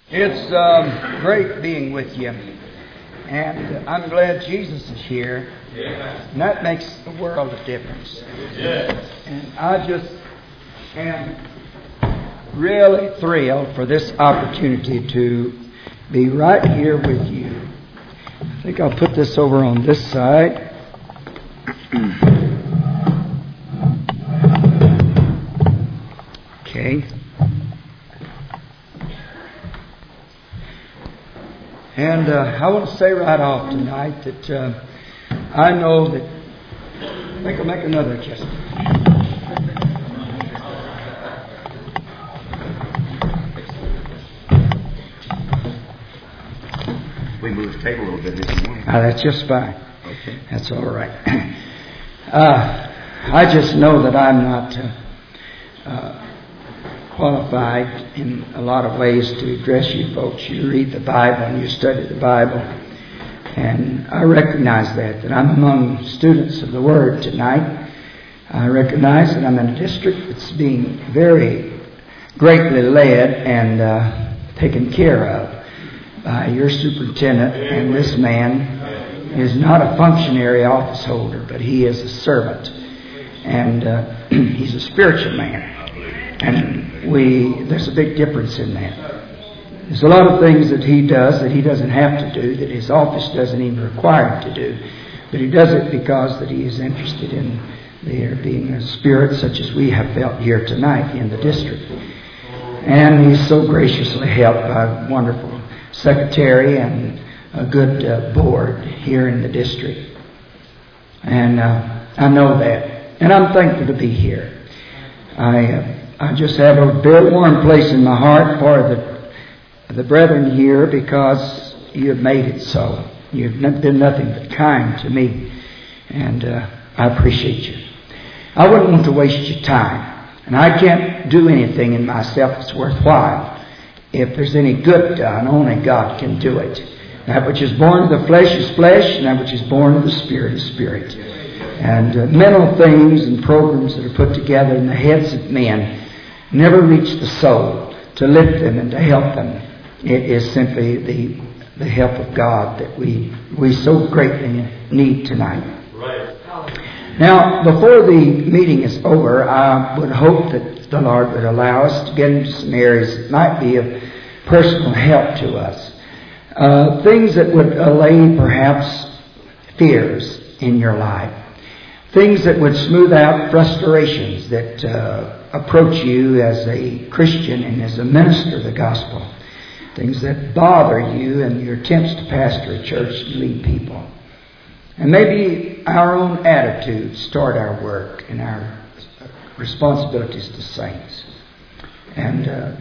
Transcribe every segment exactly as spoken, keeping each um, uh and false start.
It's um, great being with you, and I'm glad Jesus is here. And that makes a world of difference. And I just am really thrilled for this opportunity to be right here with you. I think I'll put this over on this side. Okay. And uh, I want to say right off tonight that uh, I know that... I think I'll make another adjustment. We moved the table a little bit this morning. Uh, that's just fine. Okay. That's all right. Uh, I just know that I'm not uh, uh, qualified in a lot of ways to address you folks. You read the Bible and you study the Bible. And I recognize that, that I'm among students of the Word tonight. I recognize that I'm in a district that's being very greatly led and uh, taken care of by your superintendent. And this man is not a functionary office holder, but he is a servant. And uh, he's a spiritual man. And we there's a big difference in that. There's a lot of things that he does that he doesn't have to do, that his office doesn't even require him to do. But he does it because that he is interested in there being a spirit such as we have felt here tonight in the district. And he's so graciously helped by a wonderful secretary and a good uh, board here in the district. And uh, I know that. And I'm thankful to be here. I uh, I just have a very warm place in my heart for the the brethren here because you have made it so. You've been nothing but kind to me. And uh, I appreciate you. I wouldn't want to waste your time. And I can't do anything in myself that's worthwhile. If there's any good done, only God can do it. That which is born of the flesh is flesh, and that which is born of the Spirit is spirit. And uh, mental things and programs that are put together in the heads of men never reach the soul to lift them and to help them. It is simply the the help of God that we we so greatly need tonight. Right. Now, before the meeting is over, I would hope that the Lord would allow us to get into some areas that might be of personal help to us. Uh, things that would allay perhaps fears in your life. Things that would smooth out frustrations that uh, approach you as a Christian and as a minister of the gospel. Things that bother you in your attempts to pastor a church and lead people. And maybe our own attitudes start our work and our responsibilities to saints. And uh,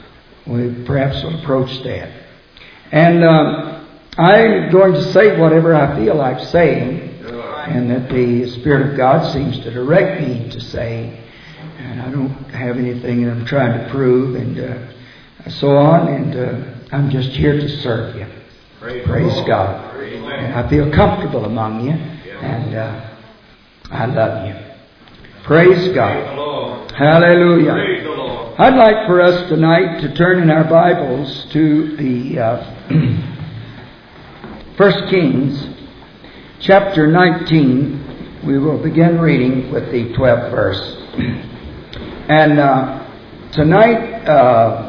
we perhaps will approach that. And um, I'm going to say whatever I feel like saying, and that the Spirit of God seems to direct me to say. And I don't have anything that I'm trying to prove, and uh, so on. And uh, I'm just here to serve you. Praise, Praise God. And I feel comfortable among you, and uh, I love you. Praise God. Hallelujah. I'd like for us tonight to turn in our Bibles to the uh, First Kings, chapter nineteen. We will begin reading with the twelfth verse. And uh, tonight, uh,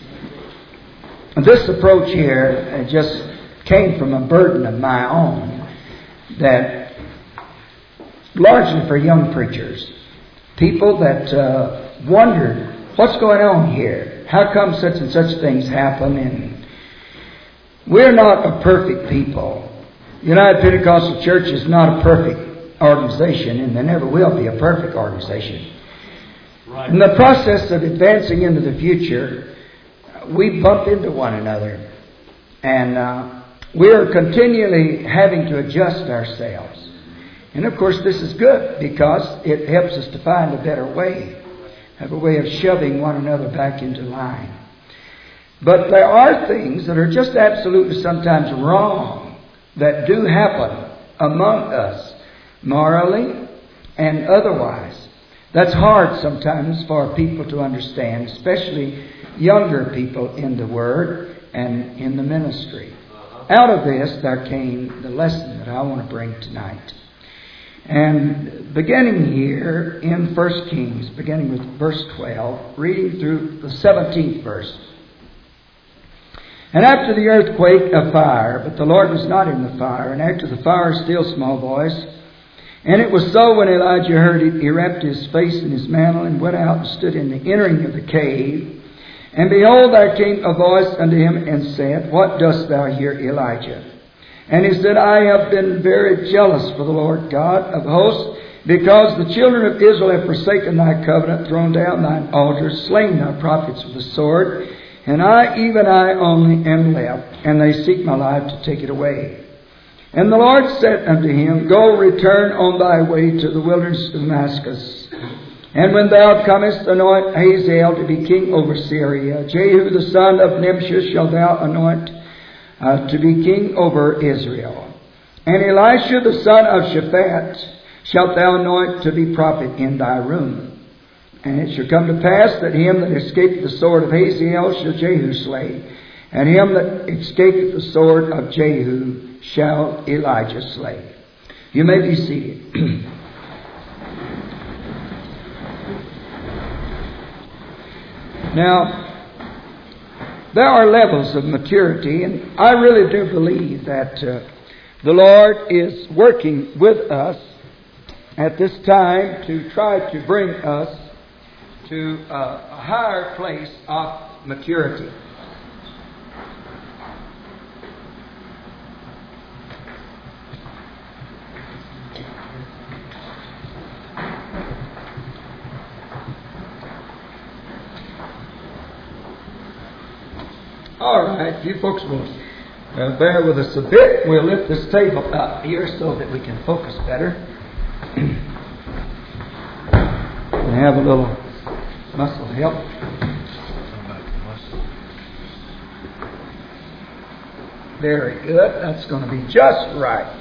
this approach here just came from a burden of my own that largely for young preachers, people that uh, wondered, what's going on here? How come such and such things happen? And we're not a perfect people. United Pentecostal Church is not a perfect organization, and there never will be a perfect organization. Right. In the process of advancing into the future, we bump into one another, and uh, we are continually having to adjust ourselves. And of course, this is good because it helps us to find a better way, have a way of shoving one another back into line. But there are things that are just absolutely sometimes wrong that do happen among us, morally and otherwise, That's hard sometimes for people to understand, especially younger people in the Word and in the ministry. Out of this, there came the lesson that I want to bring tonight. And beginning here in First Kings, beginning with verse twelve, reading through the seventeenth verse. And after the earthquake, a fire, but the Lord was not in the fire. And after the fire, a still small voice. And it was so when Elijah heard it, he wrapped his face in his mantle and went out and stood in the entering of the cave. And behold, there came a voice unto him and said, What dost thou here, Elijah? And he said, I have been very jealous for the Lord God of hosts, because the children of Israel have forsaken thy covenant, thrown down thine altars, slain thy prophets with the sword. And I, even I only, am left, and they seek my life to take it away. And the Lord said unto him, Go, return on thy way to the wilderness of Damascus. And when thou comest, anoint Hazael to be king over Syria. Jehu the son of Nimshi shalt thou anoint uh, to be king over Israel. And Elisha the son of Shaphat shalt thou anoint to be prophet in thy room. And it shall come to pass that him that escaped the sword of Hazael shall Jehu slay, and him that escaped the sword of Jehu shall Elijah slay. You may be seated. Now, there are levels of maturity, and I really do believe that uh, the Lord is working with us at this time to try to bring us to uh, a higher place of maturity. All right, you folks will uh, bear with us a bit. We'll lift this table up here so that we can focus better. We have a little muscle help. Very good. That's going to be just right.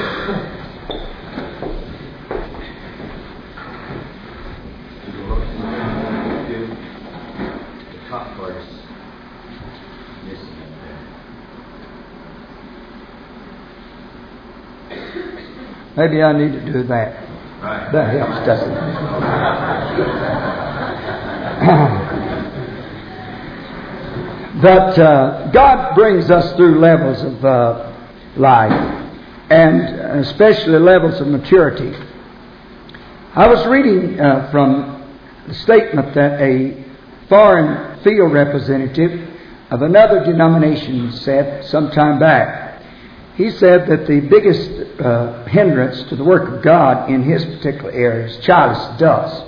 The top part is missing. Maybe I need to do that. Right. That helps, doesn't it? But uh, God brings us through levels of uh, life, and especially levels of maturity. I was reading uh, from the statement that a foreign field representative of another denomination said some time back. He said that the biggest uh, hindrance to the work of God in his particular area is childish adults.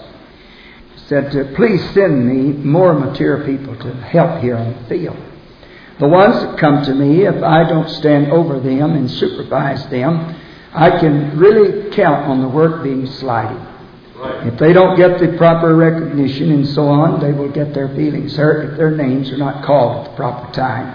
He said, please send me more mature people to help here on the field. The ones that come to me, if I don't stand over them and supervise them, I can really count on the work being slighted. Right. If they don't get the proper recognition and so on, they will get their feelings hurt if their names are not called at the proper time.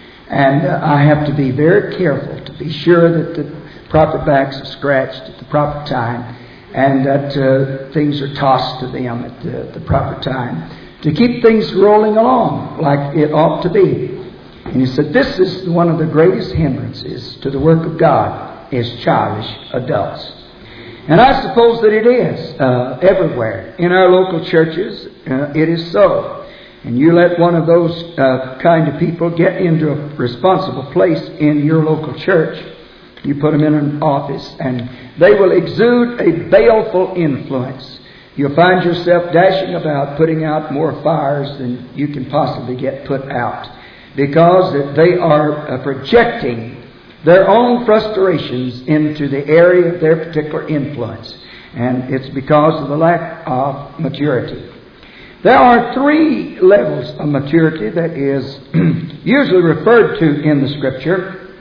And uh, I have to be very careful to be sure that the proper backs are scratched at the proper time, and that uh, things are tossed to them at the, the proper time to keep things rolling along like it ought to be. And he said this is one of the greatest hindrances to the work of God, is childish adults. And I suppose that it is uh, everywhere. In our local churches, uh, it is so. And you let one of those uh, kind of people get into a responsible place in your local church, you put them in an office, and they will exude a baleful influence. You'll find yourself dashing about, putting out more fires than you can possibly get put out, because they are uh, projecting their own frustrations into the area of their particular influence. And it's because of the lack of maturity. There are three levels of maturity that is usually referred to in the Scripture.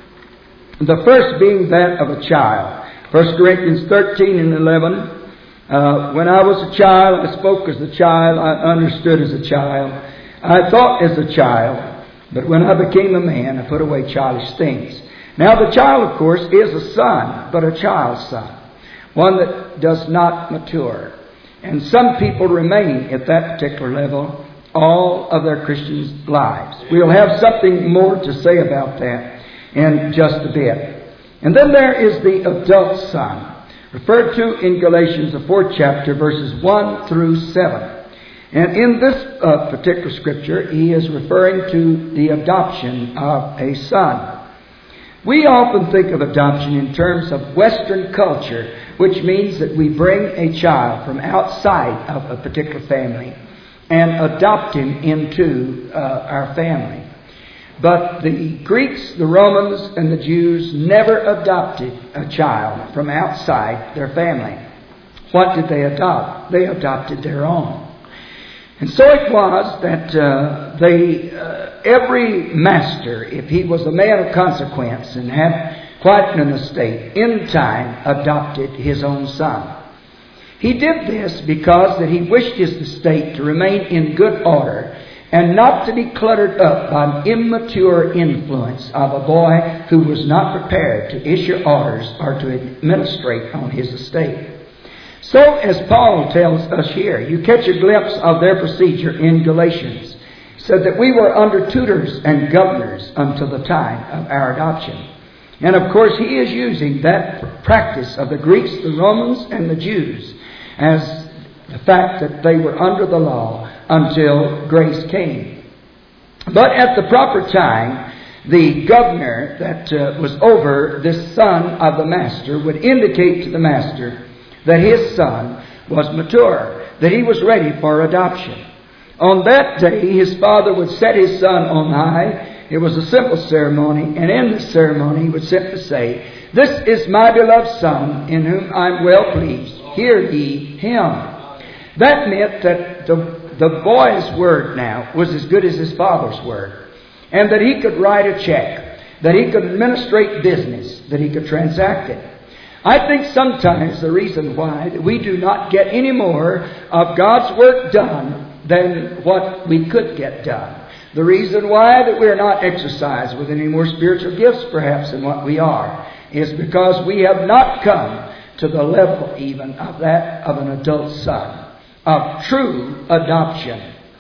The first being that of a child. First Corinthians thirteen and eleven. Uh, when I was a child, I spoke as a child. I understood as a child. I thought as a child. But when I became a man, I put away childish things. Now the child, of course, is a son, but a child's son. One that does not mature. And some people remain at that particular level all of their Christian lives. We'll have something more to say about that in just a bit. And then there is the adult son, referred to in Galatians, the fourth chapter, verses one through seven. And in this uh, particular scripture, he is referring to the adoption of a son. We often think of adoption in terms of Western culture, which means that we bring a child from outside of a particular family and adopt him into uh, our family. But the Greeks, the Romans, and the Jews never adopted a child from outside their family. What did they adopt? They adopted their own. And so it was that uh, they, uh, every master, if he was a man of consequence and had quite an estate, in time adopted his own son. He did this because that he wished his estate to remain in good order and not to be cluttered up by an immature influence of a boy who was not prepared to issue orders or to administrate on his estate. So, as Paul tells us here, you catch a glimpse of their procedure in Galatians. He said that we were under tutors and governors until the time of our adoption. And of course, he is using that practice of the Greeks, the Romans, and the Jews as the fact that they were under the law until grace came. But at the proper time, the governor that uh, was over this son of the master would indicate to the master that his son was mature, that he was ready for adoption. On that day, his father would set his son on high. It was a simple ceremony, and in this ceremony he would simply say, "This is my beloved son, in whom I am well pleased. Hear ye him." That meant that the, the boy's word now was as good as his father's word, and that he could write a check, that he could administrate business, that he could transact it. I think sometimes the reason why that we do not get any more of God's work done than what we could get done. The reason why that we are not exercised with any more spiritual gifts perhaps than what we are is because we have not come to the level even of that of an adult son, of true adoption.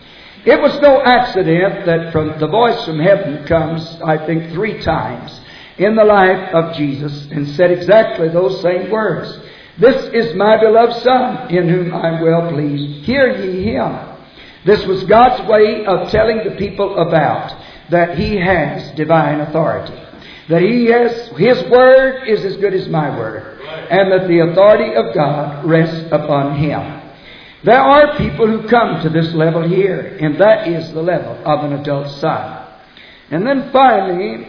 It was no accident that from the voice from heaven comes, I think, three times in the life of Jesus and said exactly those same words. "This is my beloved son, in whom I am well pleased. Hear ye him." This was God's way of telling the people about that he has divine authority. That he has, his word is as good as my word. And that the authority of God rests upon him. There are people who come to this level here, and that is the level of an adult son. And then finally,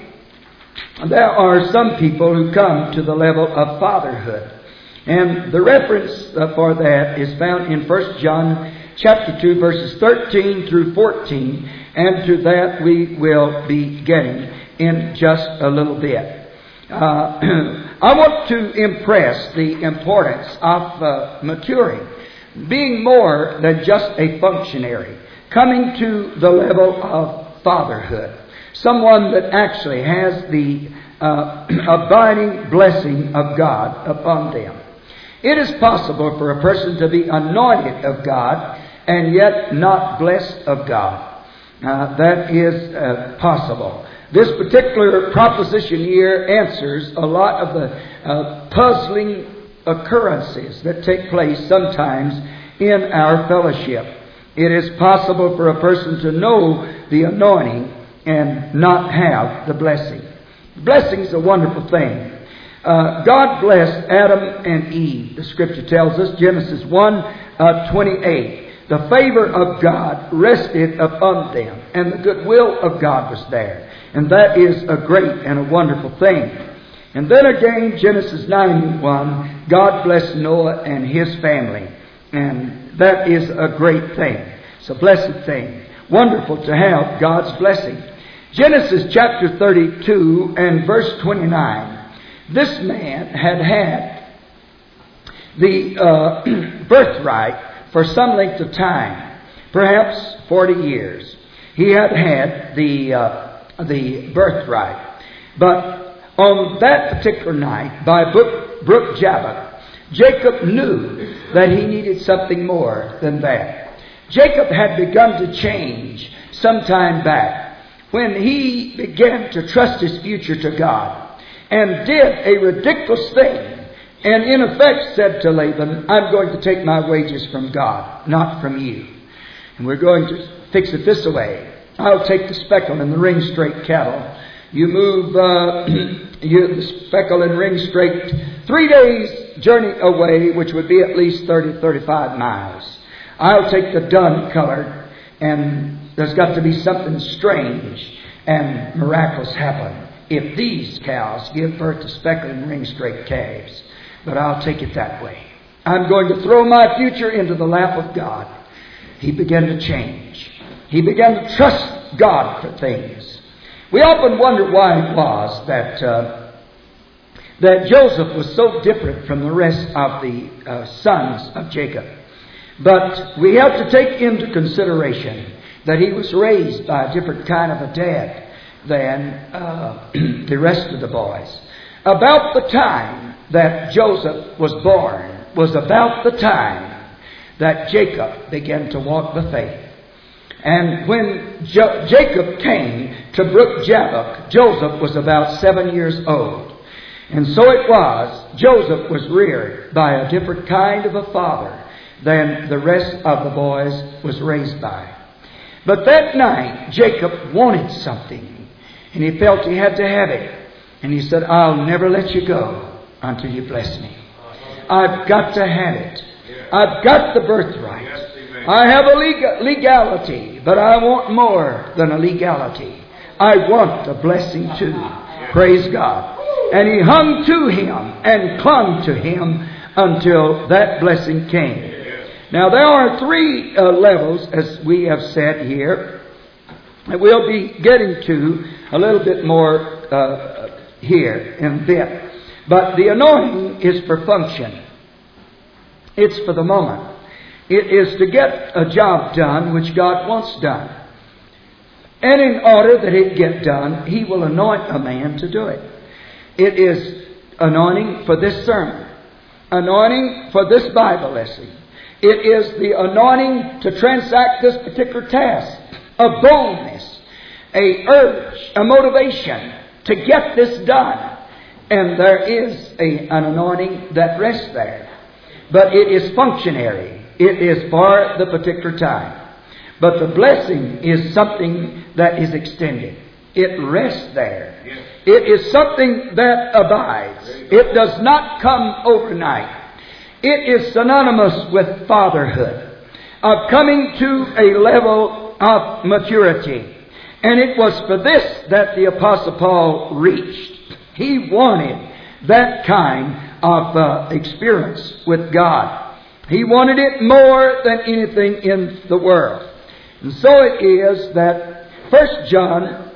there are some people who come to the level of fatherhood. And the reference for that is found in First John chapter two, verses thirteen through fourteen. And to that we will be getting in just a little bit. Uh, I want to impress the importance of uh, maturing, being more than just a functionary, coming to the level of fatherhood. Someone that actually has the uh, abiding blessing of God upon them. It is possible for a person to be anointed of God and yet not blessed of God. Uh, that is uh, possible. This particular proposition here answers a lot of the uh, puzzling occurrences that take place sometimes in our fellowship. It is possible for a person to know the anointing and not have the blessing. Blessing is a wonderful thing. Uh, God blessed Adam and Eve. The Scripture tells us, Genesis one twenty-eight. The favor of God rested upon them, and the goodwill of God was there. And that is a great and a wonderful thing. And then again, Genesis nine one, God blessed Noah and his family. And that is a great thing. It's a blessed thing. Wonderful to have God's blessing. Genesis chapter thirty-two and verse twenty-nine. This man had had the uh, birthright for some length of time, perhaps forty years. He had had the uh, the birthright. But on that particular night, by Brook, Brook Jabbok, Jacob knew that he needed something more than that. Jacob had begun to change some time back when he began to trust his future to God and did a ridiculous thing and in effect said to Laban, I'm going to take my wages from God, not from you. And we're going to fix it this way. I'll take the speckled and the ring straight cattle. You move uh, you, the speckled and ring straight three days journey away, which would be at least thirty, thirty-five miles. I'll take the dun colored, and there's got to be something strange and miraculous happen if these cows give birth to speckled and ring straight calves. But I'll take it that way. I'm going to throw my future into the lap of God. He began to change. He began to trust God for things. We often wonder why it was that uh, that Joseph was so different from the rest of the uh, sons of Jacob. But we have to take into consideration that he was raised by a different kind of a dad than uh, the rest of the boys. About the time that Joseph was born was about the time that Jacob began to walk the faith. And when jo- Jacob came to Brook Jabbok, Joseph was about seven years old. And so it was, Joseph was reared by a different kind of a father than the rest of the boys was raised by. But that night, Jacob wanted something, and he felt he had to have it. And he said, I'll never let you go until you bless me. I've got to have it. I've got the birthright. I have a legal, legality, but I want more than a legality. I want a blessing too. Praise God. And he hung to him and clung to him until that blessing came. Now there are three uh, levels, as we have said here, that we'll be getting to a little bit more uh, here in a bit. But the anointing is for function. It's for the moment. It is to get a job done which God wants done. And in order that it get done, He will anoint a man to do it. It is anointing for this sermon. Anointing for this Bible lesson. It is the anointing to transact this particular task. A boldness, a urge, a motivation to get this done. And there is a, an anointing that rests there. But it is functionary. It is for the particular time. But the blessing is something that is extended. It rests there. It is something that abides. It does not come overnight. It is synonymous with fatherhood, of coming to a level of maturity. And it was for this that the Apostle Paul reached. He wanted that kind of uh, experience with God. He wanted it more than anything in the world. And so it is that First John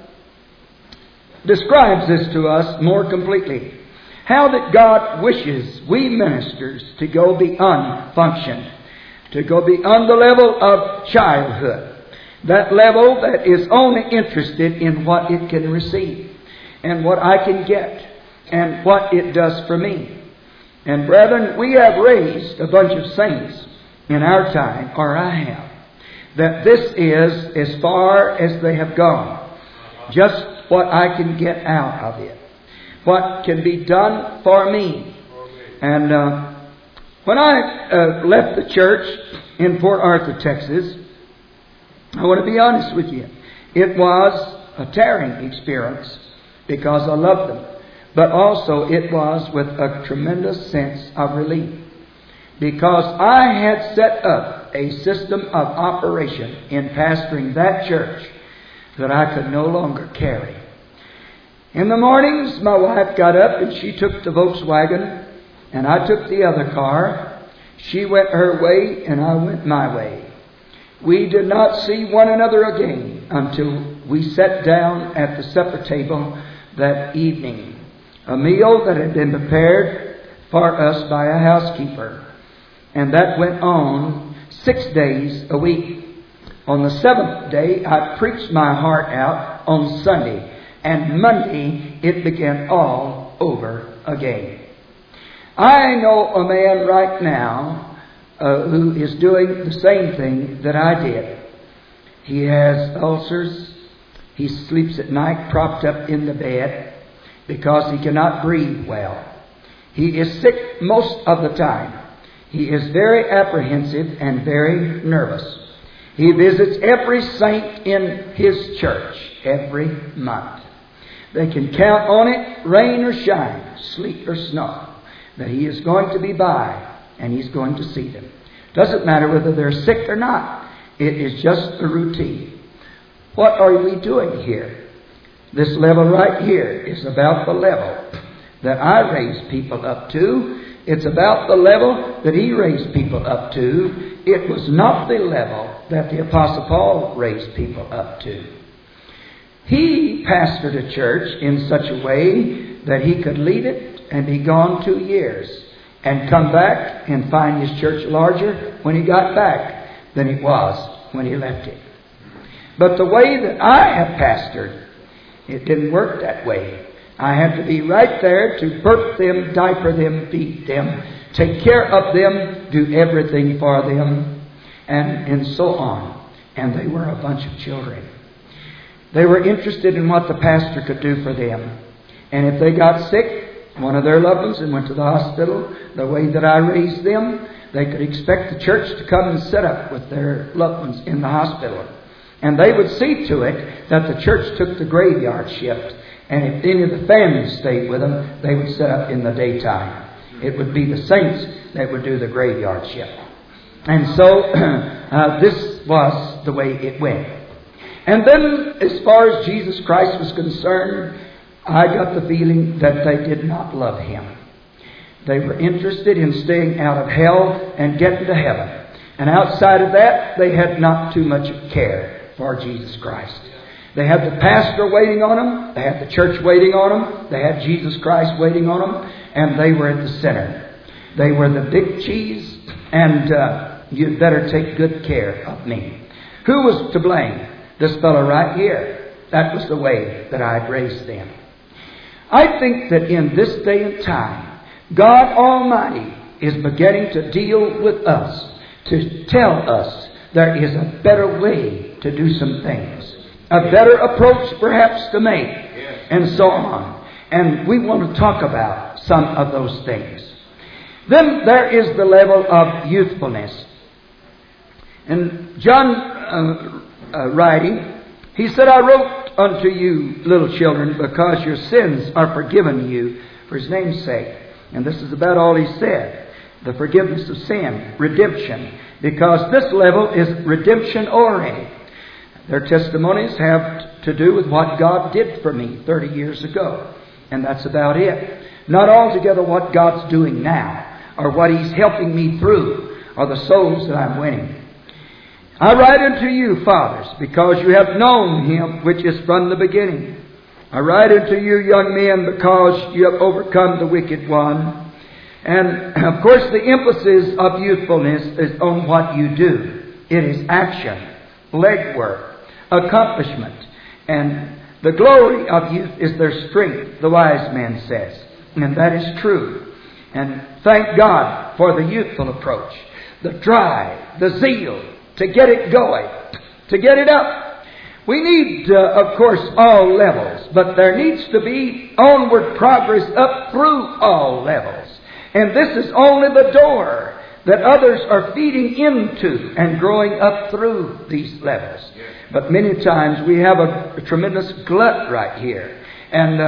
describes this to us more completely. How that God wishes we ministers to go beyond function, to go beyond the level of childhood, that level that is only interested in what it can receive and what I can get and what it does for me. And brethren, we have raised a bunch of saints in our time, or I have, that this is as far as they have gone. Just what I can get out of it. What can be done for me. And uh, when I uh, left the church in Port Arthur, Texas, I want to be honest with you. It was a tearing experience because I loved them. But also it was with a tremendous sense of relief. Because I had set up a system of operation in pastoring that church that I could no longer carry. In the mornings, my wife got up and she took the Volkswagen and I took the other car. She went her way and I went my way. We did not see one another again until we sat down at the supper table that evening. A meal that had been prepared for us by a housekeeper. And that went on six days a week. On the seventh day, I preached my heart out on Sunday. And Monday, it began all over again. I know a man right now uh, who is doing the same thing that I did. He has ulcers. He sleeps at night propped up in the bed because he cannot breathe well. He is sick most of the time. He is very apprehensive and very nervous. He visits every saint in his church every month. They can count on it, rain or shine, sleet or snow, that he is going to be by and he's going to see them. Doesn't matter whether they're sick or not. It is just a routine. What are we doing here? This level right here is about the level that I raised people up to. It's about the level that he raised people up to. It was not the level that the Apostle Paul raised people up to. He pastored a church in such a way that he could leave it and be gone two years and come back and find his church larger when he got back than it was when he left it. But the way that I have pastored, it didn't work that way. I had to be right there to birth them, diaper them, feed them, take care of them, do everything for them, and, and so on. And they were a bunch of children. They were interested in what the pastor could do for them. And if they got sick, one of their loved ones, and went to the hospital, the way that I raised them, they could expect the church to come and sit up with their loved ones in the hospital. And they would see to it that the church took the graveyard shift. And if any of the families stayed with them, they would sit up in the daytime. It would be the saints that would do the graveyard shift. And so uh, this was the way it went. And then as far as Jesus Christ was concerned, I got the feeling that they did not love Him. They were interested in staying out of hell and getting to heaven. And outside of that, they had not too much care for Jesus Christ. They had the pastor waiting on them. They had the church waiting on them. They had Jesus Christ waiting on them. And they were at the center. They were the big cheese. And uh, you'd better take good care of me. Who was to blame? This fellow right here. That was the way that I'd raised them. I think that in this day and time, God Almighty is beginning to deal with us, to tell us there is a better way to do some things, a better approach perhaps to make, and so on. And we want to talk about some of those things. Then there is the level of youthfulness. And John uh, uh, writing, he said, I wrote unto you, little children, because your sins are forgiven you for His name's sake. And this is about all he said. The forgiveness of sin, redemption. Because this level is redemption oriented. Their testimonies have to do with what God did for me thirty years ago. And that's about it. Not altogether what God's doing now, or what He's helping me through, or the souls that I'm winning. I write unto you, fathers, because you have known Him which is from the beginning. I write unto you, young men, because you have overcome the wicked one. And, of course, the emphasis of youthfulness is on what you do. It is action, legwork, accomplishment. And the glory of youth is their strength, the wise man says. And that is true. And thank God for the youthful approach. The drive, the zeal to get it going, to get it up. We need, uh, of course, all levels. But there needs to be onward progress up through all levels. And this is only the door that others are feeding into and growing up through these levels. But many times we have a, a tremendous glut right here. And uh,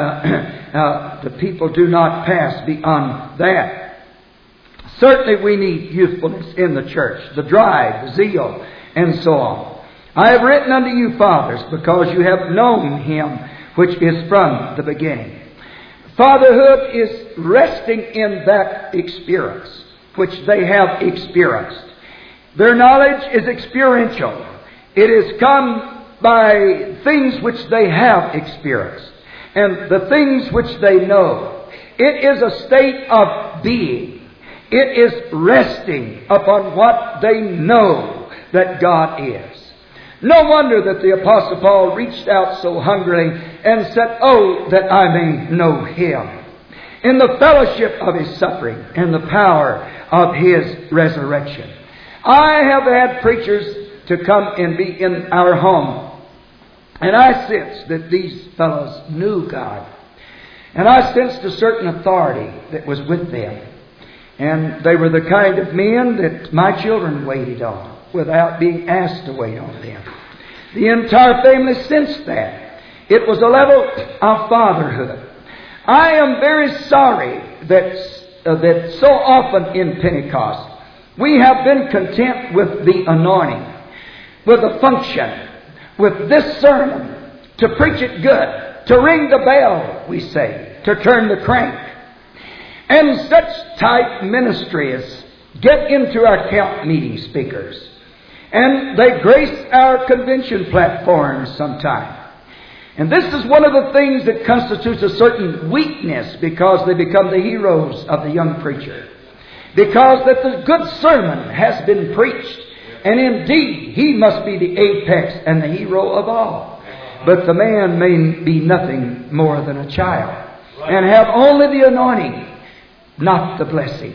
uh, the people do not pass beyond that. Certainly we need youthfulness in the church, the drive, the zeal, and so on. I have written unto you, fathers, because you have known Him which is from the beginning. Fatherhood is resting in that experience which they have experienced. Their knowledge is experiential. It has come by things which they have experienced and the things which they know. It is a state of being. It is resting upon what they know that God is. No wonder that the Apostle Paul reached out so hungrily and said, oh, that I may know Him. in the fellowship of His suffering and the power of His resurrection. I have had preachers to come and be in our home, and I sensed that these fellows knew God. And I sensed a certain authority that was with them. And they were the kind of men that my children waited on without being asked to wait on them. The entire family sensed that. It was a level of fatherhood. I am very sorry that, uh, that so often in Pentecost we have been content with the anointing, with the function, with this sermon, to preach it good, to ring the bell, we say, to turn the crank. And such type ministries get into our camp meeting speakers. And they grace our convention platforms sometimes. And this is one of the things that constitutes a certain weakness, because they become the heroes of the young preacher. Because that the good sermon has been preached, and indeed he must be the apex and the hero of all. But the man may be nothing more than a child, and have only the anointing, not the blessing,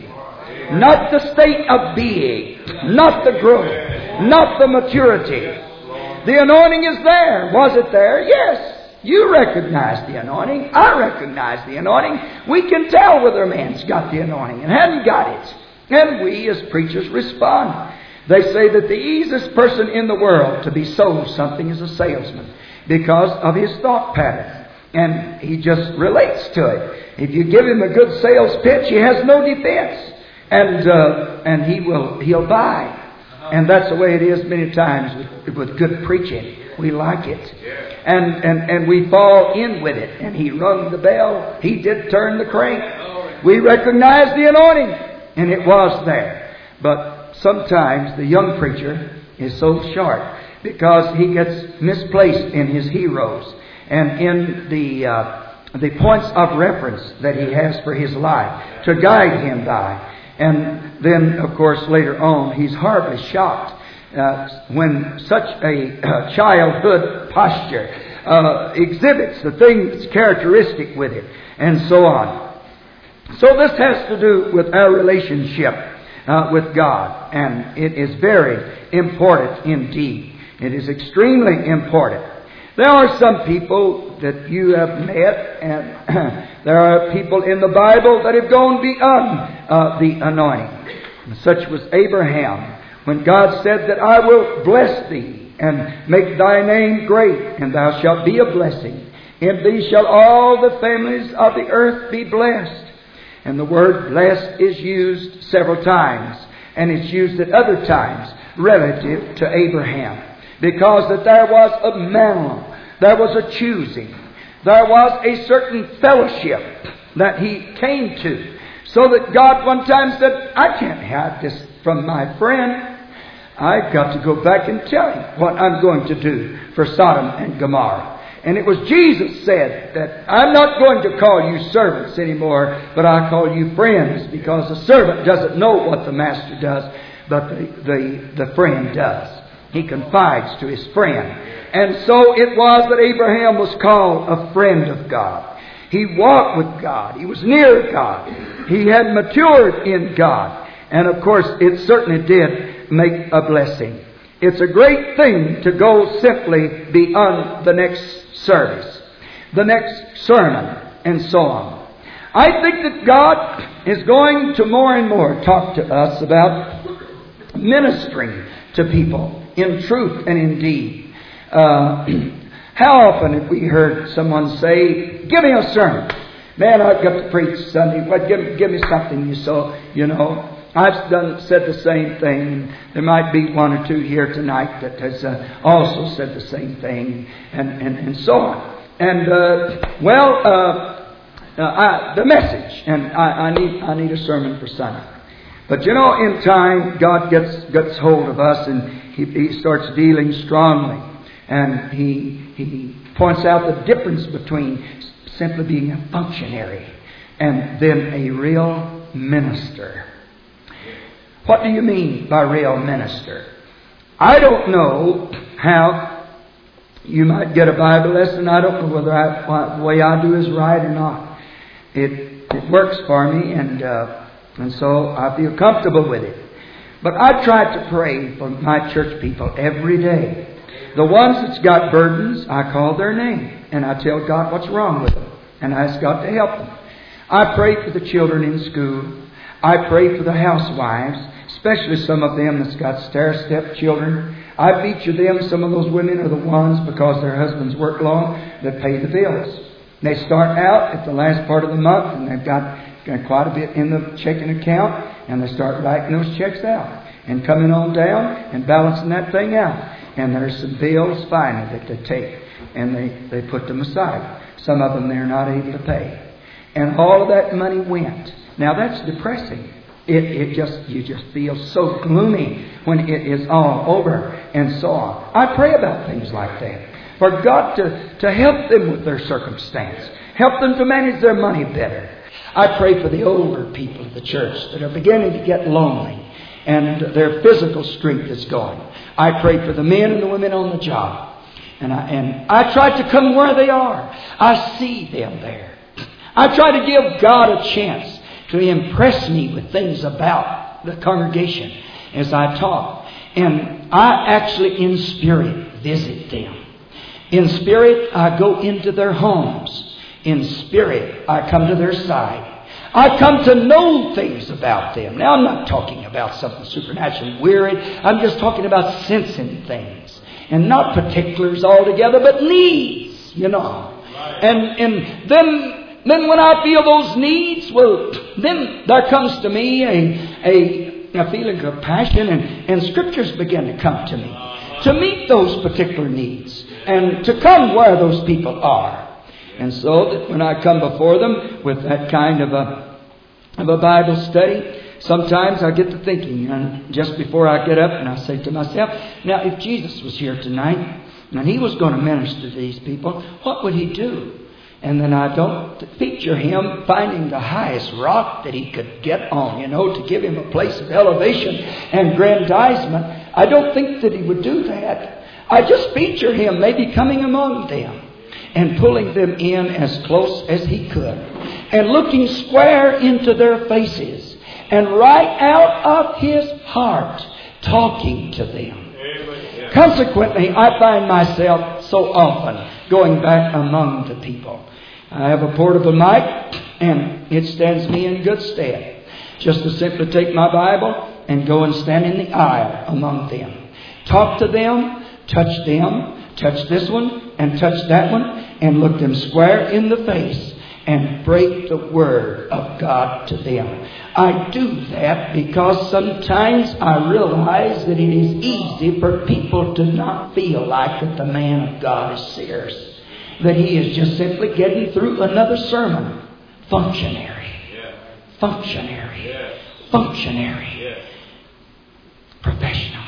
not the state of being, not the growth, not the maturity. The anointing is there. Was it there? Yes. You recognize the anointing. I recognize the anointing. We can tell whether a man's got the anointing and hadn't got it. And we as preachers respond. They say that the easiest person in the world to be sold something is a salesman, because of his thought pattern. And he just relates to it. If you give him a good sales pitch, he has no defense. And uh, and he will he'll buy. And that's the way it is many times with, with good preaching. We like it. And, and, and we fall in with it. And he rung the bell. He did turn the crank. We recognize the anointing. And it was there. But sometimes the young preacher is so sharp, because he gets misplaced in his heroes and in the uh, the points of reference that he has for his life to guide him by. And then, of course, later on, he's horribly shocked uh, when such a uh, childhood posture uh, exhibits the thing that's characteristic with it, and so on. So this has to do with our relationship uh, with God, and it is very important indeed. It is extremely important. There are some people that you have met, and there are people in the Bible that have gone beyond uh, the anointing. And such was Abraham, when God said that I will bless thee and make thy name great, and thou shalt be a blessing. In thee shall all the families of the earth be blessed. And the word blessed is used several times, and it's used at other times relative to Abraham. Because that there was a mantle, there was a choosing, there was a certain fellowship that he came to. So that God one time said, I can't have this from my friend. I've got to go back and tell him what I'm going to do for Sodom and Gomorrah. And it was Jesus said that I'm not going to call you servants anymore, but I call you friends, because the servant doesn't know what the master does, but the, the, the friend does. He confides to his friend. And so it was that Abraham was called a friend of God. He walked with God. He was near God. He had matured in God. And of course, it certainly did make a blessing. It's a great thing to go simply beyond the next service, the next sermon, and so on. I think that God is going to more and more talk to us about ministering to people in truth and in deed. Uh, how often have we heard someone say, give me a sermon. Man, I've got to preach Sunday. Well, give, give me something, you so you know. I've done said the same thing. There might be one or two here tonight that has uh, also said the same thing, and, and, and so on. And, uh, well, uh, uh, I, the message, and I, I need I need a sermon for Sunday. But, you know, in time, God gets gets hold of us, and He, he starts dealing strongly. And he, he points out the difference between simply being a functionary and then a real minister. What do you mean by real minister? I don't know how you might get a Bible lesson. I don't know whether I, the way I do is right or not. it, it works for me, and uh, and so I feel comfortable with it. But I try to pray for my church people every day. The ones that's got burdens, I call their name, and I tell God what's wrong with them, and I ask God to help them. I pray for the children in school. I pray for the housewives, especially some of them that's got stair-step children. I feature them. Some of those women are the ones, because their husbands work long, that pay the bills. They start out at the last part of the month, and they've got quite a bit in the checking account, and they start writing those checks out and coming on down and balancing that thing out. And there's some bills finally that they take, and they, they put them aside. Some of them they're not able to pay. And all of that money went. Now that's depressing. It, it just you just feel so gloomy when it is all over and so on. I pray about things like that. For God to, to help them with their circumstance. Help them to manage their money better. I pray for the older people of the church that are beginning to get lonely and their physical strength is going. I pray for the men and the women on the job. And I, and I try to come where they are. I see them there. I try to give God a chance to impress me with things about the congregation as I talk. And I actually in spirit visit them. In spirit I go into their homes. In spirit I come to their side. I come to know things about them. Now I'm not talking about something supernaturally weird. I'm just talking about sensing things. And not particulars altogether, but needs, you know. And and then then when I feel those needs, well, then there comes to me a a, a feeling of passion, and, and scriptures begin to come to me to meet those particular needs and to come where those people are. And so that when I come before them with that kind of a of a Bible study, sometimes I get to thinking, and just before I get up, and I say to myself, now if Jesus was here tonight and He was going to minister to these people, what would He do? And then I don't picture Him finding the highest rock that He could get on, you know, to give Him a place of elevation and grandizement. I don't think that He would do that. I just picture Him maybe coming among them and pulling them in as close as He could, and looking square into their faces, and right out of His heart talking to them. Amen. Consequently, I find myself so often going back among the people. I have a portable mic, and it stands me in good stead. Just to simply take my Bible and go and stand in the aisle among them. Talk to them, touch them, touch this one and touch that one, and look them square in the face and break the Word of God to them. I do that because sometimes I realize that it is easy for people to not feel like that the man of God is serious. That he is just simply getting through another sermon. Functionary. Functionary. Functionary. Professional.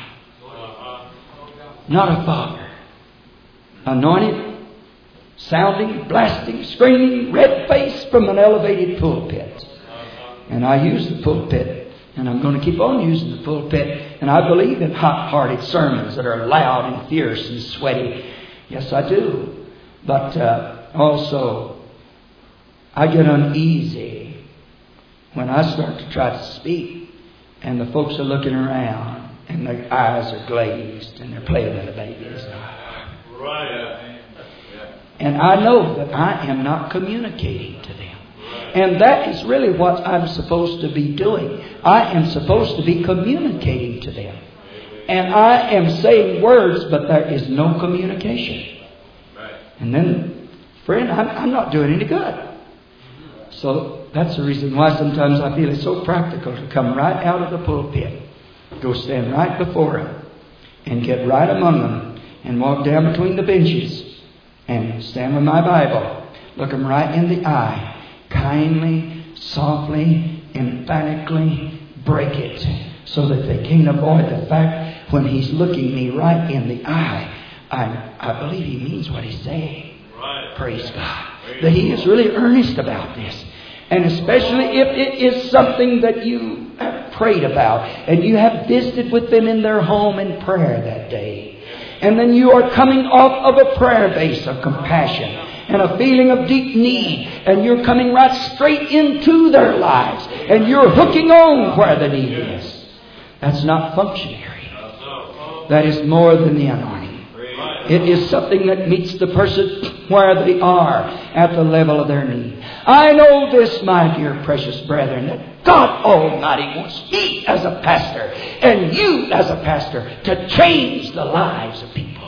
Not a father. Anointed, sounding, blasting, screaming, red-faced from an elevated pulpit. And I use the pulpit, and I'm going to keep on using the pulpit. And I believe in hot-hearted sermons that are loud and fierce and sweaty. Yes, I do. But uh, also, I get uneasy when I start to try to speak, and the folks are looking around, and their eyes are glazed, and they're playing with the babies. Right. And I know that I am not communicating to them. And that is really what I'm supposed to be doing. I am supposed to be communicating to them. And I am saying words, but there is no communication. And then, friend, I'm, I'm not doing any good. So that's the reason why sometimes I feel it's so practical to come right out of the pulpit, go stand right before them, and get right among them, and walk down between the benches, and stand with my Bible, look them right in the eye, kindly, softly, emphatically break it, so that they can't avoid the fact when He's looking me right in the eye, I, I believe He means what He's saying. Right. Praise God. That He is really earnest about this. And especially if it is something that you have prayed about and you have visited with them in their home in prayer that day. And then you are coming off of a prayer base of compassion and a feeling of deep need, and you're coming right straight into their lives, and you're hooking on where the need is. That's not functionary. That is more than the anointing. It is something that meets the person where they are at the level of their need. I know this, my dear precious brethren, that God Almighty wants me as a pastor and you as a pastor to change the lives of people.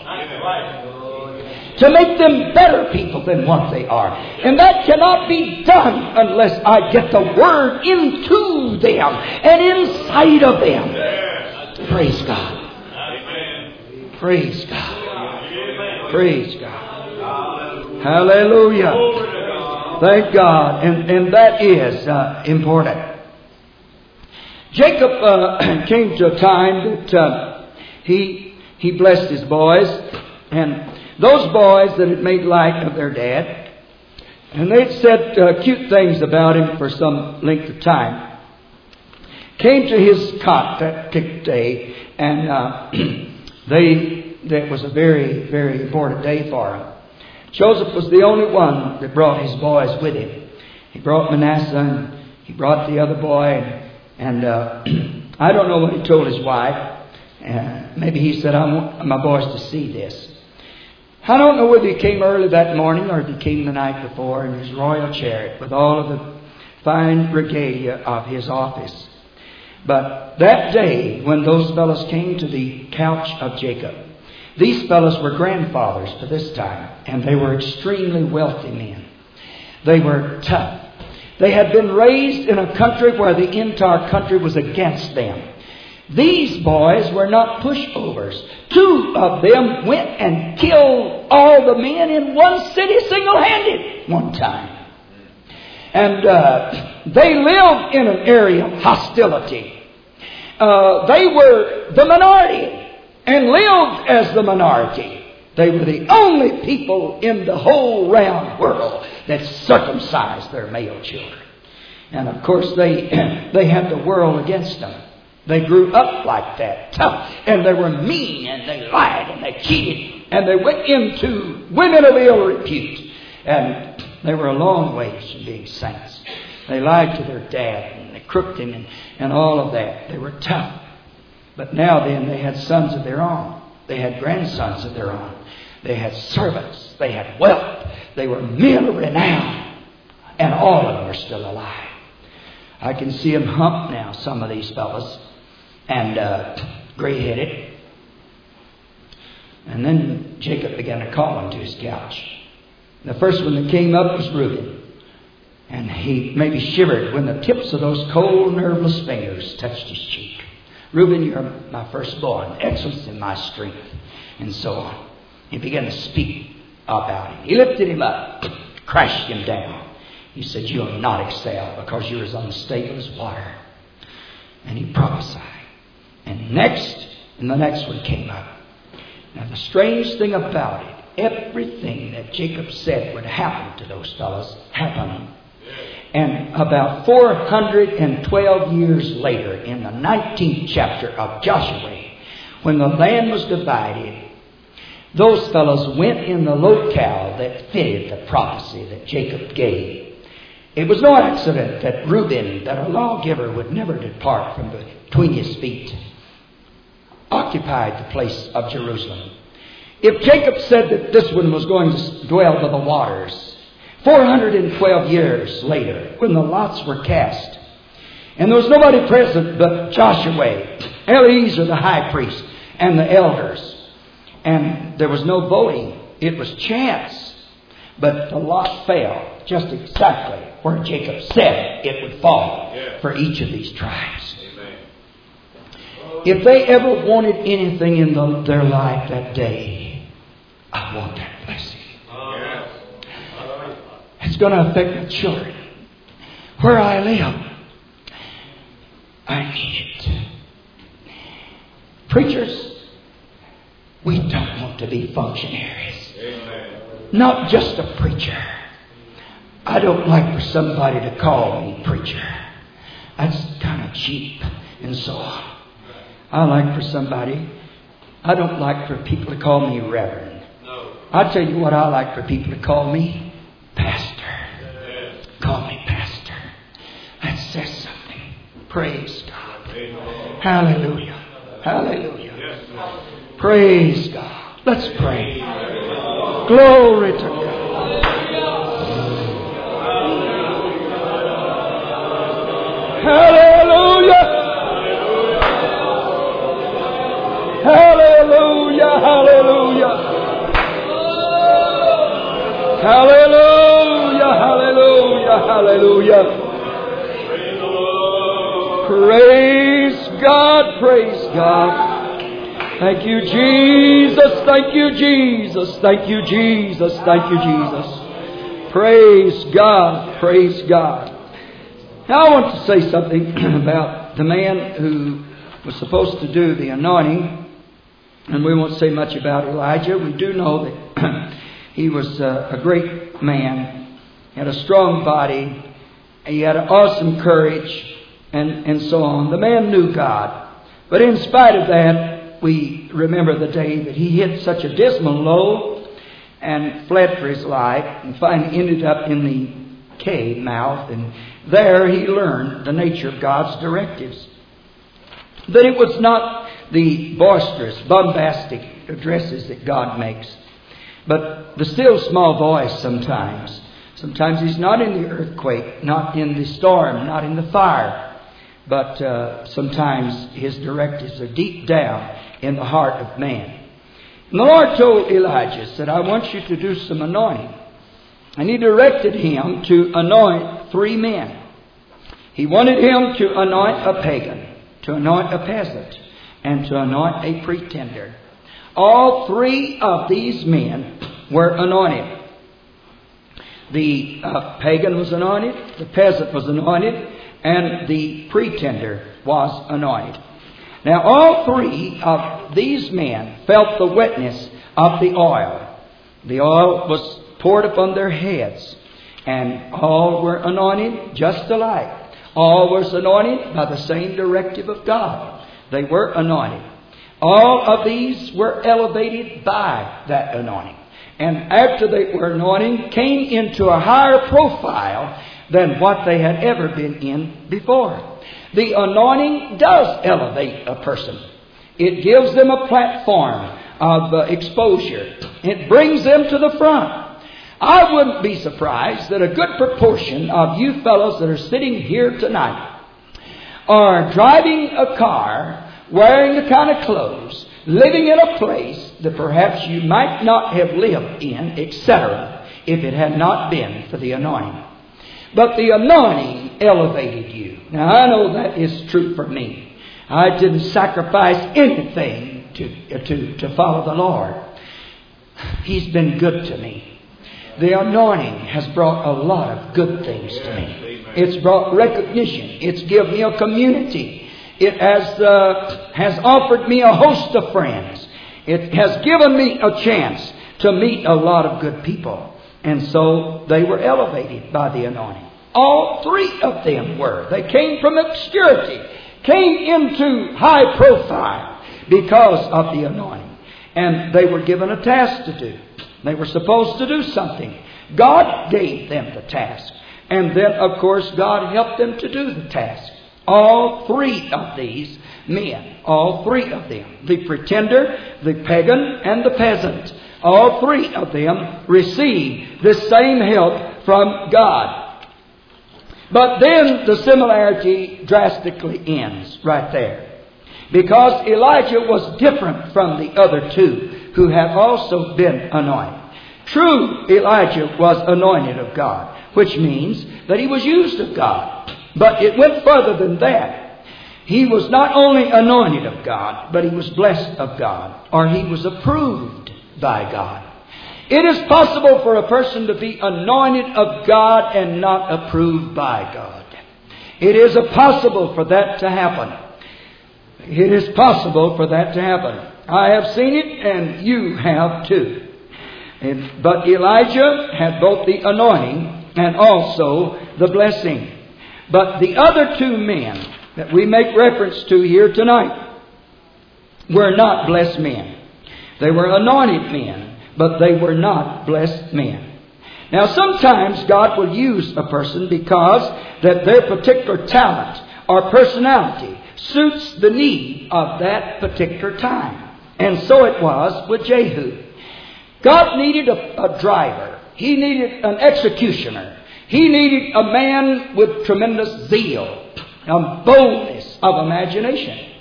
To make them better people than what they are. And that cannot be done unless I get the Word into them and inside of them. Praise God. Praise God. Praise God. Hallelujah. Thank God. And, and that is uh, important. Jacob uh, came to a time that uh, he, he blessed his boys. And those boys that had made light of their dad, and they'd said uh, cute things about him for some length of time, came to his cot that day, and uh, they that was a very, very important day for him. Joseph was the only one that brought his boys with him. He brought Manasseh, and he brought the other boy, and, and uh, I don't know what he told his wife. Uh, maybe he said, I want my boys to see this. I don't know whether he came early that morning or if he came the night before in his royal chariot with all of the fine regalia of his office. But that day, when those fellows came to the couch of Jacob, these fellows were grandfathers for this time, and they were extremely wealthy men. They were tough. They had been raised in a country where the entire country was against them. These boys were not pushovers. Two of them went and killed all the men in one city single-handed one time. And uh, they lived in an area of hostility. Uh, they were the minority and lived as the minority. They were the only people in the whole round world that circumcised their male children. And of course they, they had the world against them. They grew up like that, tough, and they were mean, and they lied, and they cheated, and they went into women of ill repute. And they were a long ways from being saints. They lied to their dad, and they crooked him, and, and all of that. They were tough. But now then, they had sons of their own. They had grandsons of their own. They had servants. They had wealth. They were men of renown. And all of them are still alive. I can see them hump now, some of these fellas. And uh, gray-headed. And then Jacob began to call him to his couch. The first one that came up was Reuben. And he maybe shivered when the tips of those cold, nerveless fingers touched his cheek. Reuben, you're my firstborn, excellence in my strength, and so on. He began to speak about him. He lifted him up, crashed him down. He said, you'll not excel because you're as unstable as water. And he prophesied. And next, and the next one came up. Now the strange thing about it, everything that Jacob said would happen to those fellows happened. And about four hundred twelve years later, in the nineteenth chapter of Joshua, when the land was divided, those fellows went in the locale that fitted the prophecy that Jacob gave. It was no accident that Reuben, that a lawgiver would never depart from between his feet, occupied the place of Jerusalem. If Jacob said that this one was going to dwell by the waters, four hundred twelve years later, when the lots were cast, and there was nobody present but Joshua, Eleazar the high priest, and the elders, and there was no voting, it was chance, but the lot fell just exactly where Jacob said it would fall for each of these tribes. If they ever wanted anything in the, their life that day, I want that blessing. It's going to affect my children. Where I live, I need it. Preachers, we don't want to be functionaries. Amen. Not just a preacher. I don't like for somebody to call me preacher. That's kind of cheap and so on. I like for somebody, I don't like for people to call me reverend. No. I'll tell you what I like for people to call me. Praise God. Hallelujah. Hallelujah. Praise God. Let's pray. Glory to God. Hallelujah. Hallelujah. Hallelujah. Hallelujah. Hallelujah. Hallelujah. Praise God. Praise God. Thank you, Jesus. Thank you, Jesus. Thank you, Jesus. Thank you, Jesus. Praise God. Praise God. Now I want to say something about the man who was supposed to do the anointing. And we won't say much about Elijah. We do know that he was a, a great man. He had a strong body. He had an awesome courage. And, and so on. The man knew God. But in spite of that, we remember the day that he hit such a dismal low and fled for his life and finally ended up in the cave mouth. And there he learned the nature of God's directives. That it was not the boisterous, bombastic addresses that God makes, but the still small voice sometimes. Sometimes He's not in the earthquake, not in the storm, not in the fire. But uh, sometimes His directives are deep down in the heart of man. And the Lord told Elijah, said, I want you to do some anointing. And He directed him to anoint three men. He wanted him to anoint a pagan, to anoint a peasant, and to anoint a pretender. All three of these men were anointed. The uh, pagan was anointed, the peasant was anointed, and the pretender was anointed. Now all three of these men felt the wetness of the oil. The oil was poured upon their heads, and all were anointed just alike. All was anointed by the same directive of God. They were anointed. All of these were elevated by that anointing. And after they were anointed, came into a higher profile than what they had ever been in before. The anointing does elevate a person. It gives them a platform of uh, exposure. It brings them to the front. I wouldn't be surprised that a good proportion of you fellows that are sitting here tonight are driving a car, wearing the kind of clothes, living in a place that perhaps you might not have lived in, et cetera, if it had not been for the anointing. But the anointing elevated you. Now, I know that is true for me. I didn't sacrifice anything to, to, to follow the Lord. He's been good to me. The anointing has brought a lot of good things to me. It's brought recognition. It's given me a community. It has, uh, has offered me a host of friends. It has given me a chance to meet a lot of good people. And so they were elevated by the anointing. All three of them were. They came from obscurity, came into high profile because of the anointing. And they were given a task to do. They were supposed to do something. God gave them the task. And then, of course, God helped them to do the task. All three of these men, all three of them, the pretender, the pagan, and the peasant, all three of them received the same help from God. But then the similarity drastically ends right there. Because Elijah was different from the other two who have also been anointed. True, Elijah was anointed of God, which means that he was used of God. But it went further than that. He was not only anointed of God, but he was blessed of God, or he was approved by God. It is possible for a person to be anointed of God and not approved by God. It is possible for that to happen. It is possible for that to happen. I have seen it, and you have too. And, but Elijah had both the anointing and also the blessing. But the other two men that we make reference to here tonight were not blessed men. They were anointed men, but they were not blessed men. Now, sometimes God will use a person because that their particular talent or personality suits the need of that particular time. And so it was with Jehu. God needed a, a driver. He needed an executioner. He needed a man with tremendous zeal, a boldness of imagination.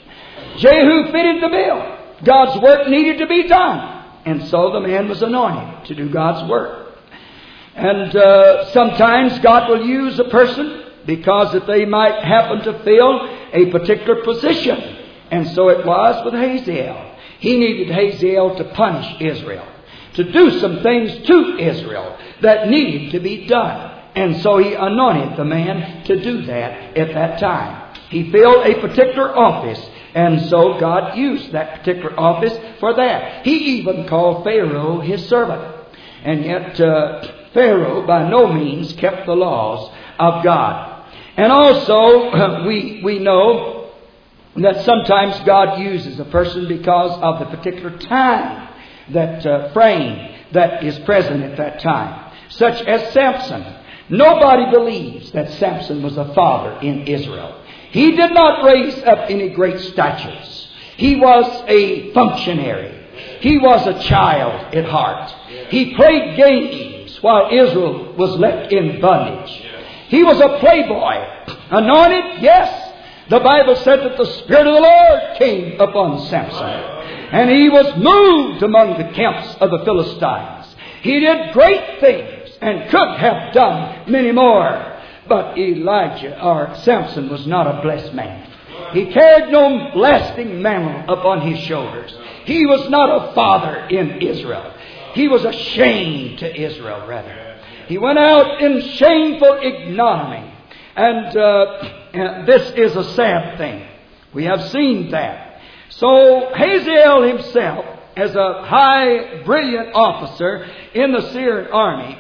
Jehu fitted the bill. God's work needed to be done. And so the man was anointed to do God's work. And uh, sometimes God will use a person because that they might happen to fill a particular position. And so it was with Hazael. He needed Hazael to punish Israel, to do some things to Israel that needed to be done. And so he anointed the man to do that at that time. He filled a particular office, and so God used that particular office for that. He even called Pharaoh his servant. And yet uh, Pharaoh by no means kept the laws of God. And also uh, we, we know that sometimes God uses a person because of the particular time, that uh, frame that is present at that time. Such as Samson. Nobody believes that Samson was a father in Israel. He did not raise up any great statures. He was a functionary. He was a child at heart. He played games while Israel was left in bondage. He was a playboy. Anointed? Yes. The Bible said that the Spirit of the Lord came upon Samson. And he was moved among the camps of the Philistines. He did great things and could have done many more. But Elijah, or Samson, was not a blessed man. He carried no lasting mantle upon his shoulders. He was not a father in Israel. He was a shame to Israel, rather. He went out in shameful ignominy. And uh, this is a sad thing. We have seen that. So Hazael himself, as a high, brilliant officer in the Syrian army,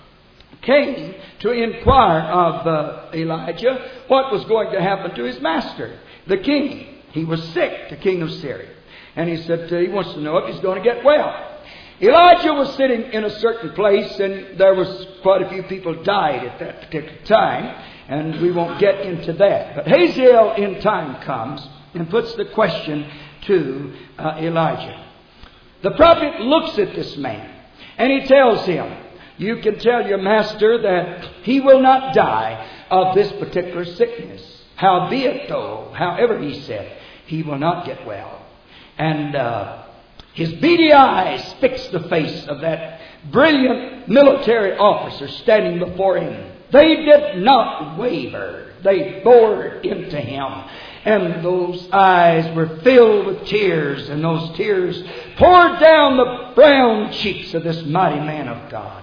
came to inquire of uh, Elijah what was going to happen to his master, the king. He was sick, the king of Syria. And he said uh, he wants to know if he's going to get well. Elijah was sitting in a certain place, and there was quite a few people died at that particular time, and we won't get into that. But Hazael in time comes and puts the question to uh, Elijah. The prophet looks at this man, and he tells him, you can tell your master that he will not die of this particular sickness. Howbeit, though, however he said, he will not get well. And uh, his beady eyes fixed the face of that brilliant military officer standing before him. They did not waver. They bored into him. And those eyes were filled with tears, and those tears poured down the brown cheeks of this mighty man of God.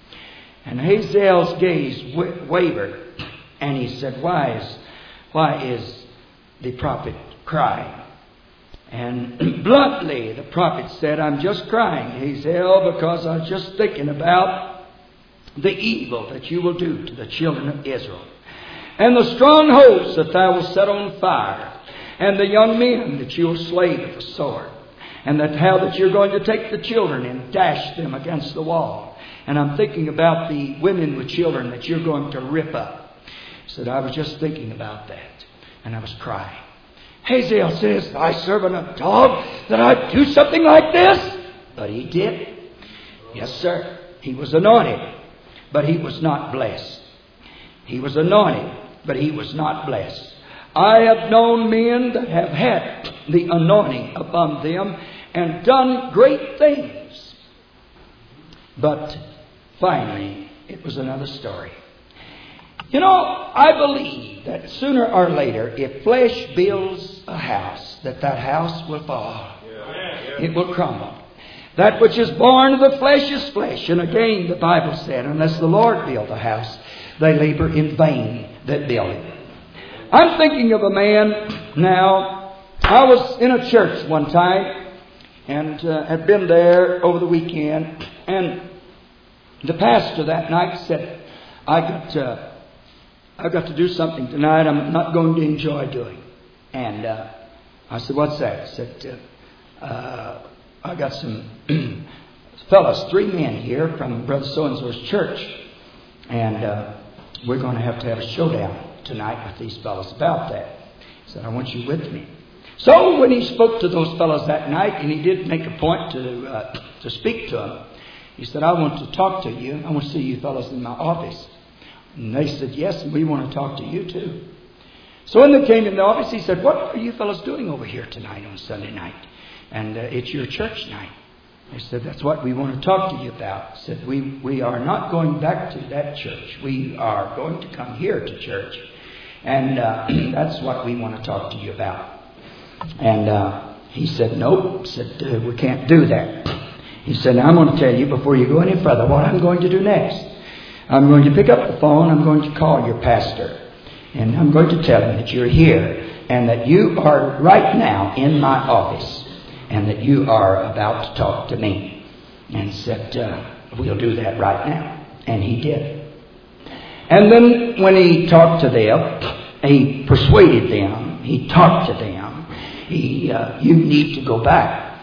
And Hazael's gaze wavered, and he said, why is, why is the prophet crying? And bluntly, the prophet said, I'm just crying, Hazael, because I was just thinking about the evil that you will do to the children of Israel, and the strongholds that thou wilt set on fire, and the young men that you will slay with the sword, and that how that you're going to take the children and dash them against the wall. And I'm thinking about the women with children that you're going to rip up. He said, I was just thinking about that. And I was crying. Hazael says, I servant a dog that I'd do something like this? But he did. Yes, sir. He was anointed, but he was not blessed. He was anointed, but he was not blessed. I have known men that have had the anointing upon them and done great things. But finally, it was another story. You know, I believe that sooner or later, if flesh builds a house, that that house will fall. It will crumble. That which is born of the flesh is flesh. And again, the Bible said, unless the Lord build a house, they labor in vain that build it. I'm thinking of a man now. I was in a church one time and uh, had been there over the weekend. And the pastor that night said, I got uh, I've got to do something tonight I'm not going to enjoy doing. And uh, I said, what's that? He said, uh, uh, I got some fellas, three men here from Brother So-and-so's church. And uh, we're going to have to have a showdown tonight with these fellows about that. He said, I want you with me. So when he spoke to those fellows that night, and he did make a point to uh, to speak to them, he said, I want to talk to you. I want to see you fellows in my office. And they said, yes, and we want to talk to you too. So when they came in the office, he said, what are you fellows doing over here tonight on Sunday night? And uh, it's your church night. They said, that's what we want to talk to you about. He said, we, we are not going back to that church. We are going to come here to church. And uh, that's what we want to talk to you about. And uh, he said, nope. He said, uh, we can't do that. He said, now I'm going to tell you before you go any further what I'm going to do next. I'm going to pick up the phone. I'm going to call your pastor. And I'm going to tell him that you're here and that you are right now in my office and that you are about to talk to me. And said, uh, we'll do that right now. And he did. And then when he talked to them, he persuaded them. He talked to them. He, uh, you need to go back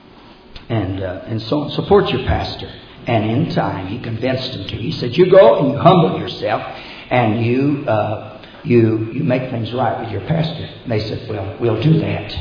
and uh, and so support your pastor. And in time, he convinced him to. He said, you go and you humble yourself and you uh, you you make things right with your pastor. And they said, well, we'll do that.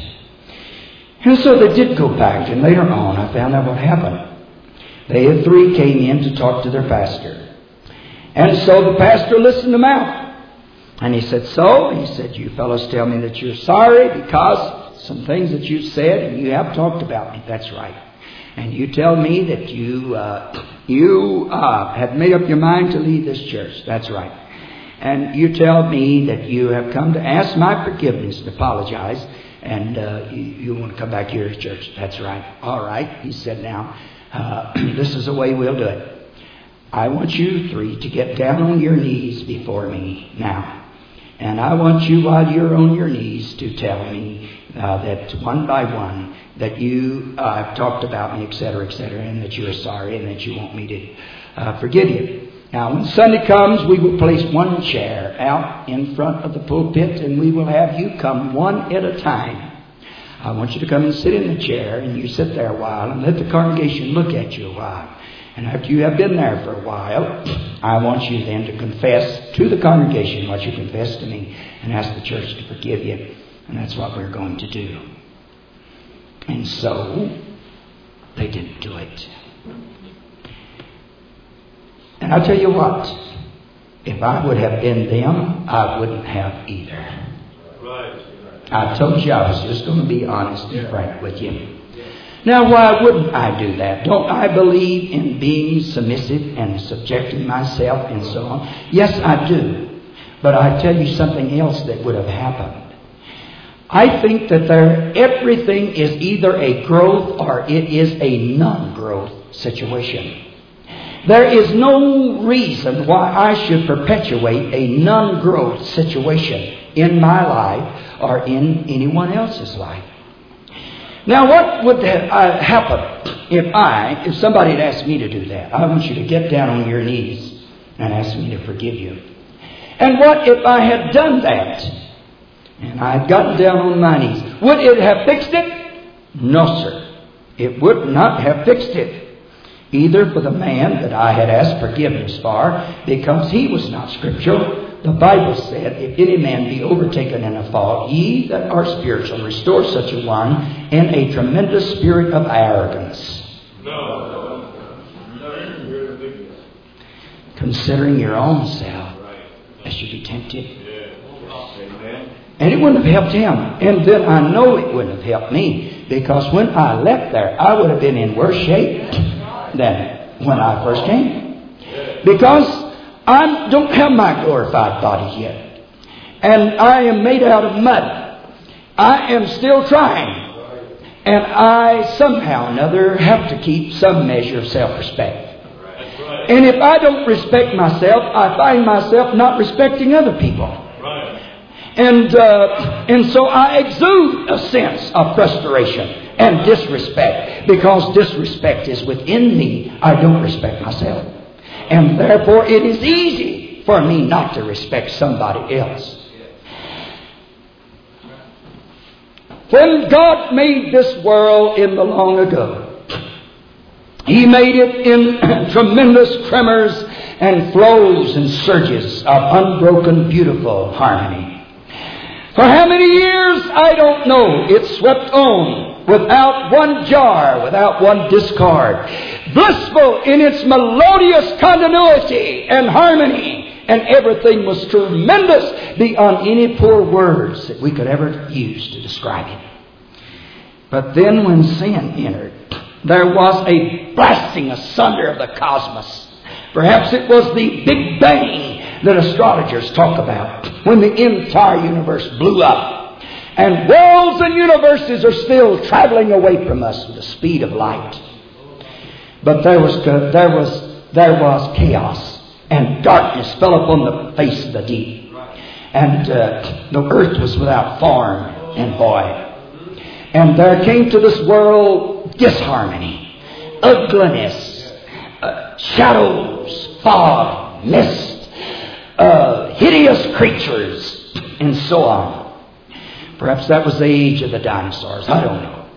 And so they did go back. And later on, I found out what happened. They three came in to talk to their pastor. And so the pastor listened them out. And he said, so? He said, you fellows tell me that you're sorry because some things that you said and you have talked about me. That's right. And you tell me that you uh, you uh, have made up your mind to leave this church. That's right. And you tell me that you have come to ask my forgiveness and apologize. And uh, you, you want to come back here to church. That's right. All right. He said, now, uh, this is the way we'll do it. I want you three to get down on your knees before me now. And I want you, while you're on your knees, to tell me uh, that one by one that you uh, have talked about me, et cetera, et cetera, and that you're sorry and that you want me to uh, forgive you. Now, when Sunday comes, we will place one chair out in front of the pulpit, and we will have you come one at a time. I want you to come and sit in the chair, and you sit there a while, and let the congregation look at you a while. And after you have been there for a while, I want you then to confess to the congregation what you confessed to me and ask the church to forgive you. And that's what we're going to do. And so, they didn't do it. And I'll tell you what, if I would have been them, I wouldn't have either. I told you I was just going to be honest and frank with you. Now, why wouldn't I do that? Don't I believe in being submissive and subjecting myself and so on? Yes, I do. But I tell you something else that would have happened. I think that there, everything is either a growth or it is a non-growth situation. There is no reason why I should perpetuate a non-growth situation in my life or in anyone else's life. Now, what would have happened if I, if somebody had asked me to do that? I want you to get down on your knees and ask me to forgive you. And what if I had done that? And I had gotten down on my knees. Would it have fixed it? No, sir. It would not have fixed it. Either for the man that I had asked forgiveness for, because he was not scriptural. The Bible said, if any man be overtaken in a fault, ye that are spiritual, restore such a one in a tremendous spirit of arrogance. No. Considering your own self, lest you be tempted. And it wouldn't have helped him. And then I know it wouldn't have helped me, because when I left there, I would have been in worse shape than when I first came. Because I don't have my glorified body yet. And I am made out of mud. I am still trying. And I somehow or another have to keep some measure of self-respect. And if I don't respect myself, I find myself not respecting other people. And uh, and so I exude a sense of frustration and disrespect. Because disrespect is within me. I don't respect myself. And therefore it is easy for me not to respect somebody else. When God made this world in the long ago, He made it in tremendous tremors and flows and surges of unbroken, beautiful harmony. For how many years, I don't know. It swept on without one jar, without one discord. Blissful in its melodious continuity and harmony. And everything was tremendous beyond any poor words that we could ever use to describe it. But then when sin entered, there was a blasting asunder of the cosmos. Perhaps it was the Big Bang that astrologers talk about, when the entire universe blew up. And worlds and universes are still traveling away from us with the speed of light. But there was there was there was chaos, and darkness fell upon the face of the deep, and uh, the earth was without form and void. And there came to this world disharmony, ugliness, uh, shadows, fog, mist, uh, hideous creatures, and so on. Perhaps that was the age of the dinosaurs. I don't know.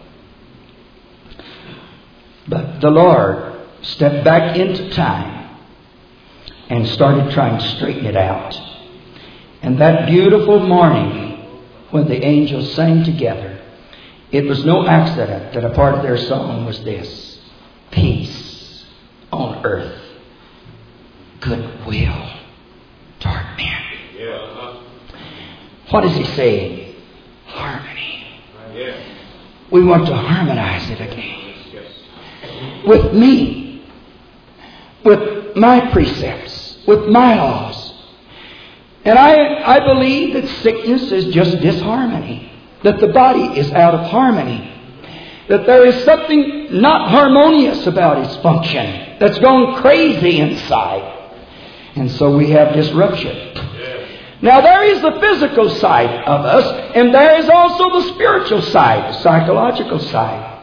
But the Lord stepped back into time and started trying to straighten it out. And that beautiful morning when the angels sang together, it was no accident that a part of their song was this: peace on earth, goodwill toward men. Yeah. What is he saying? Harmony. Yeah. We want to harmonize it again. Yes. With me, with my precepts, with my laws. And I, I believe that sickness is just disharmony, that the body is out of harmony, that there is something not harmonious about its function, that's gone crazy inside. And so we have disruption. Now there is the physical side of us, and there is also the spiritual side, the psychological side.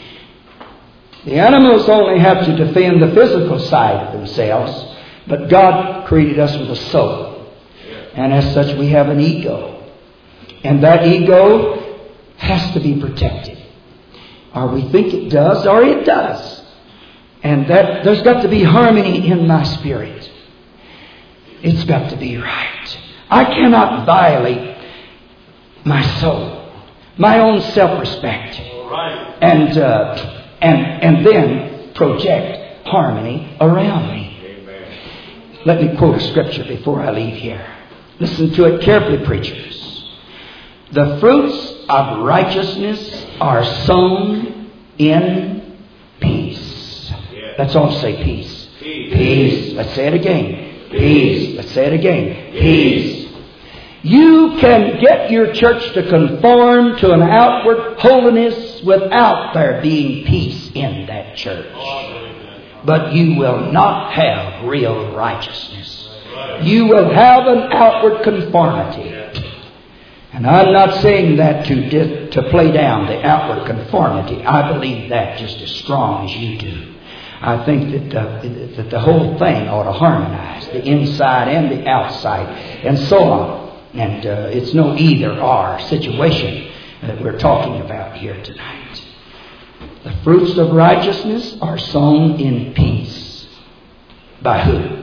The animals only have to defend the physical side of themselves, but God created us with a soul. And as such we have an ego. And that ego has to be protected. Or we think it does, or it does. And that there's got to be harmony in my spirit. It's got to be right. I cannot violate my soul, my own self-respect, and uh, and and then project harmony around me. Amen. Let me quote a scripture before I leave here. Listen to it carefully, preachers. The fruits of righteousness are sown in peace. Yeah. Let's all say peace. Peace. Peace. Let's say it again. Peace. Let's say it again. Peace. You can get your church to conform to an outward holiness without there being peace in that church. But you will not have real righteousness. You will have an outward conformity. And I'm not saying that to di- to play down the outward conformity. I believe that just as strong as you do. I think that uh, that the whole thing ought to harmonize, the inside and the outside, and so on. And uh, it's no either-or situation that we're talking about here tonight. The fruits of righteousness are sown in peace. By who?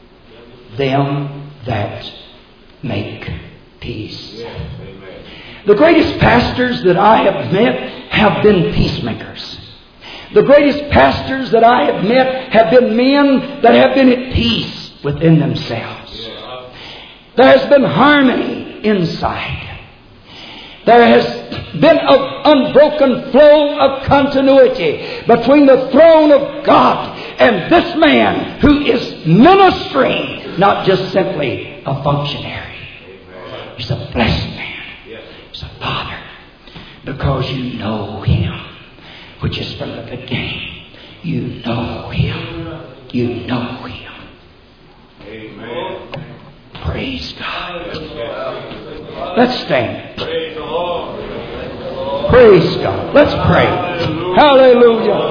Them that make peace. The greatest pastors that I have met have been peacemakers. The greatest pastors that I have met have been men that have been at peace within themselves. There has been harmony inside. There has been an unbroken flow of continuity between the throne of God and this man who is ministering, not just simply a functionary. He's a blessed man. He's a father. Because you know him, which is from the beginning. You know him. You know him. Amen. Praise God. Let's stand. Praise God. Let's pray. Hallelujah.